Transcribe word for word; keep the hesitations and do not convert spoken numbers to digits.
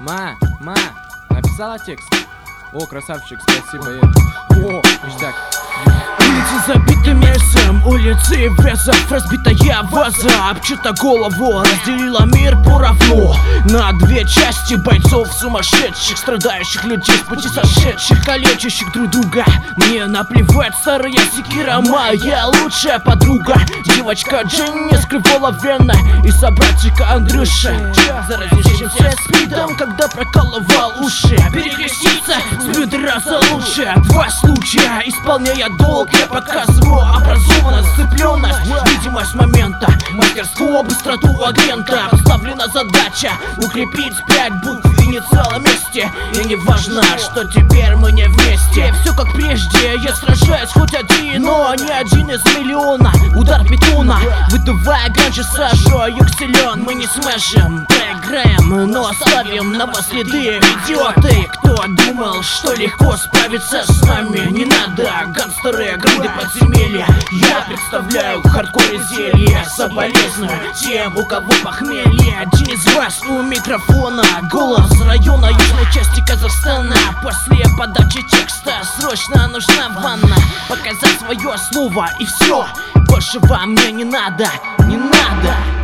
Ма, ма, написала текст? О, красавчик, спасибо. О, ништяк. Улицы забиты мясом, улицы весов, разбитая ваза обчита голову, разделила мир поровну на две части бойцов сумасшедших, страдающих людей, с пути сошедших, калечащих друг друга. Мне наплевать, старая секира моя лучшая подруга. Девочка Дженни скрывала вены и собратика Андрюша, заразившимся спидом, когда прокалывал уши. Перекреститься с бедра за лучшее. Два случая, исполняя долг, я показываю образованность, сцепленность, видимость момента, мастерство, быстроту агента. Поставлена задача укрепить пять букв инициала вместе. И не важно, что теперь мы не вместе. Все как прежде, я сражаюсь хоть один, но не один из миллиона. Удар питона, выдувая ганчи сажу, юг силен. Мы не смешим, проиграем, но оставим на вас следы. Идиоты, кто думал, что легко справиться с нами? Не надо, гангстеры, гранды подземелья. Я представляю хардкор зелье. Соболезную тем, у кого похмелье. Один из вас у микрофона, голос района южной части Казахстана. После подачи текста срочно нужна ванна. Показать свое слово и все, больше вам мне не надо, не надо.